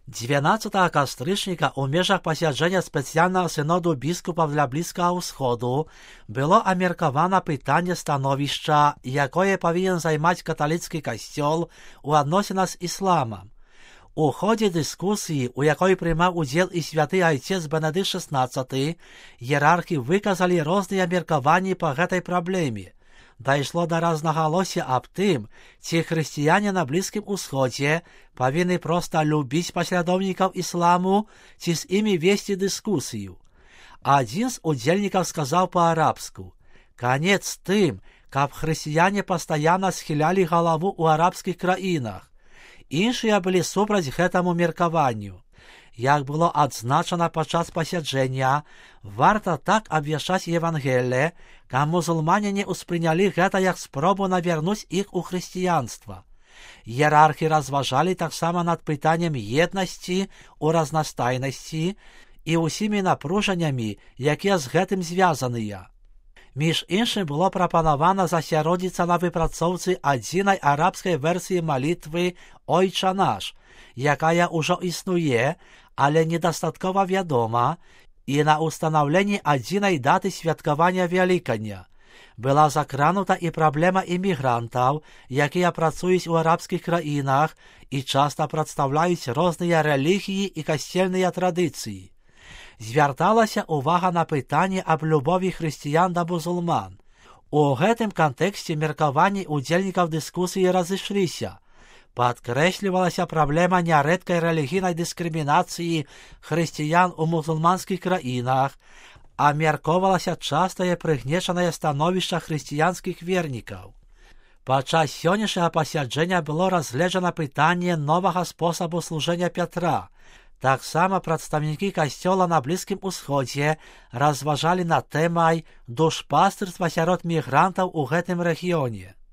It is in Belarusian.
12 кастрычніка ў межах пасяджэння спецыяльнага сыноду біскупаў для Блізкага ўсходу было абмеркавана пытанне становішча, якое павінен займаць каталіцкі касцёл у адносінах з ісламам. У ходзе дыскусіі, у якой прымаў удзел і святы айцец Бенедыкт XVI, іерархі выказалі розныя меркаванні па гэтай праблеме. Дайшло да рознагалосся аб тым, ці хрысціяне на Блізкім Усходзе павінны проста любіць паслядоўнікаў ісламу, ці з імі весці дыскусію. Адзін з удзельнікаў сказаў па-арабску: «Канец тым, каб хрысціяне пастаянна схілялі галаву ў арабскіх краінах». Іншыя былі супраць гэтаму меркаванню. Як было адзначана падчас пасяджэння, варта так абвяшчаць Евангелле, каб мусульмане не ўспрынялі гэта як спробу навярнуць іх у хрысціянства. Іерархі разважалі таксама над пытаннем еднасці ў разнастайнасці і ўсімі напружаннямі, якія з гэтым звязаныя. Між іншым было прапанавана засяродзіцца на выпрацоўцы адзінай арабскай версіі малітвы «Ойча наш», якая ўжо існуе, але недастаткова вядома, і на ўстанаўленні адзінай даты святкавання Вялікання. Была закранута і праблема імігрантаў, якія працуюць у арабскіх краінах і часта прадстаўляюць розныя рэлігіі і касцельныя традыцыі. Звярталася ўвага на пытанне аб любові хрысціян да мусульман. У гэтым кантэксце меркаванні удзельнікаў дыскусіі разышліся. Падкрэслівалася праблема нярэдкай рэлігійнай дыскрымінацыі хрысціян у мусульманскіх краінах, абмяркоўвалася частае прыгнечанае становішча хрысціянскіх вернікаў. Падчас сённяшняга пасяджэння было разгледжана пытанне новага спосабу служэння Пятра. Таксама прадстаўнікі касцёла на Блізкім Усходзе разважалі над тэмай душпастырства сярод мігрантаў у гэтым рэгіёне.